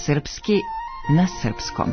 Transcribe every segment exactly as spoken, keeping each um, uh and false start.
Srpski na srpskom.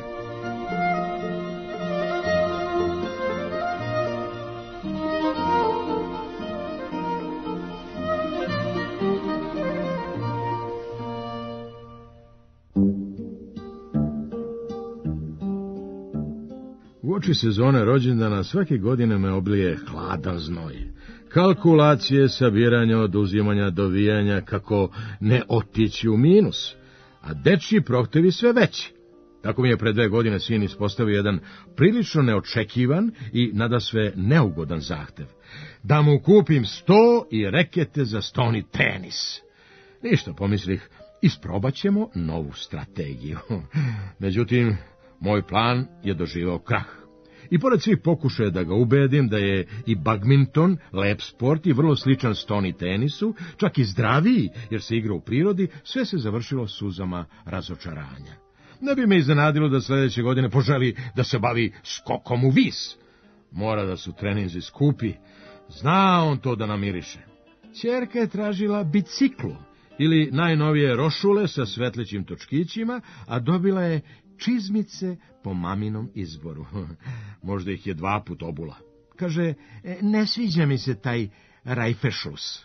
Uoči sezone rođendana svake godine me oblije hladan znoj. Kalkulacije, sabiranja, oduzimanja, dovijanja, kako ne otići u minus, a dečji prohtevi sve veći. Tako mi je pre dve godine sin ispostavio jedan prilično neočekivan i nadasve neugodan zahtev. Da mu kupim sto i rekete za stoni tenis. Ništa, pomislih, isprobat ćemo novu strategiju. Međutim, moj plan je doživao krah. I pored svih pokušaja da ga ubedim da je i badminton lep sport i vrlo sličan stoni tenisu, čak i zdraviji jer se igra u prirodi, sve se završilo suzama razočaranja. Ne bi me iznenadilo da sledeće godine poželi da se bavi skokom u vis. Mora da su treninzi skupi, zna on to da namiriše. Ćerka je tražila biciklu ili najnovije rošule sa svetlećim točkićima, a dobila je čizmice po maminom izboru. Možda ih je dva put obula. Kaže, ne sviđa mi se taj rajfešlus.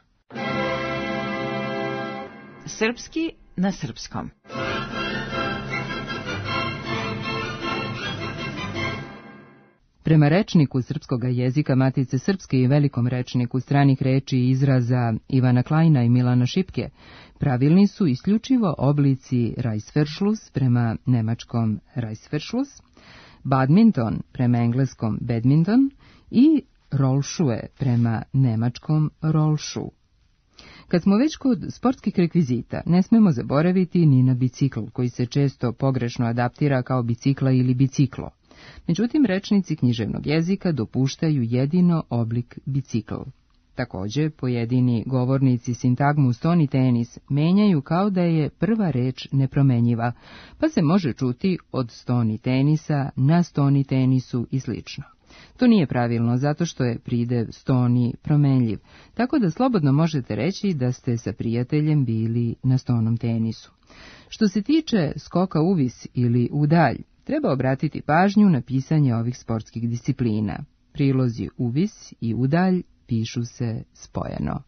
Srpski na srpskom. Prema rečniku srpskog jezika Matice Srpske i velikom rečniku stranih reči i izraza Ivana Klajna i Milana Šipke, pravilni su isključivo oblici Reißverschluss prema nemačkom Reißverschluss, badminton prema engleskom badminton i Rollschuhe prema nemačkom Rollschuh. Kad smo već kod sportskih rekvizita, ne smemo zaboraviti ni na bicikl, koji se često pogrešno adaptira kao bicikla ili biciklo. Međutim, rečnici književnog jezika dopuštaju jedino oblik bicikl. Također, pojedini govornici sintagmu stoni tenis menjaju kao da je prva reč nepromenjiva, pa se može čuti od stoni tenisa na stoni tenisu i slično. To nije pravilno zato što je pridev stoni promenljiv, tako da slobodno možete reći da ste sa prijateljem bili na stonom tenisu. Što se tiče skoka uvis ili udalj, treba obratiti pažnju na pisanje ovih sportskih disciplina. Prilozi uvis i udalj pišu se spojeno.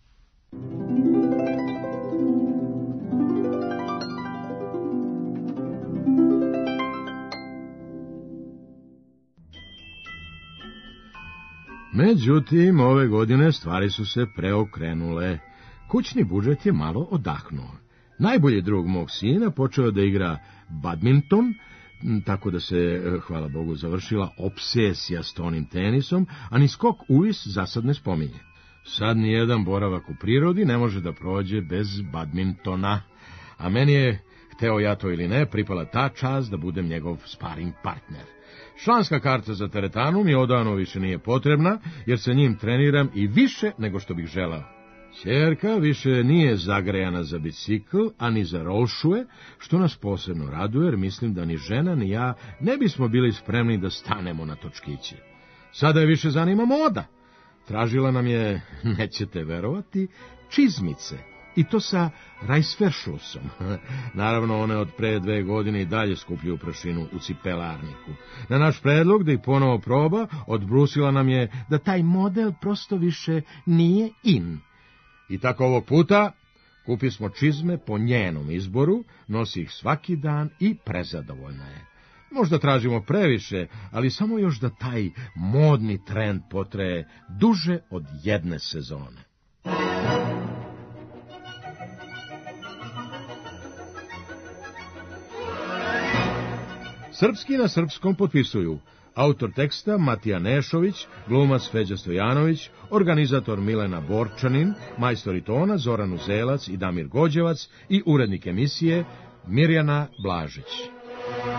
Međutim, ove godine stvari su se preokrenule. Kućni budžet je malo odahnuo. Najbolji drug mog sina počeo da igra badminton, tako da se, hvala Bogu, završila obsesija s tonim tenisom, a ni skok uvis zasad ne spominje. Sad nijedan boravak u prirodi ne može da prođe bez badmintona, a meni je, hteo ja to ili ne, pripala ta čast da budem njegov sparing partner. Članska karta za teretanu mi odavno više nije potrebna, jer sa njim treniram i više nego što bih želao. Ćerka više nije zagrejana za bicikl, a ni za rolšue, što nas posebno raduje, jer mislim da ni žena ni ja ne bismo bili spremni da stanemo na točkiće. Sada je više zanima moda. Tražila nam je, nećete verovati, čizmice, i to sa Reißverschlussom. Naravno, one od pre dve godine i dalje skupljuju prašinu u cipelarniku. Na naš predlog da ih ponovo proba, odbrusila nam je da taj model prosto više nije in. I tako ovog puta kupi smo čizme po njenom izboru, nosi ih svaki dan i prezadovoljna je. Možda tražimo previše, ali samo još da taj modni trend potraje duže od jedne sezone. Srpski na srpskom potpisuju autor teksta Matija Nešović, glumac Feđa Stojanović, organizator Milena Borčanin, majstori tona Zoran Uzelac i Damir Gođevac i urednik emisije Mirjana Blažić.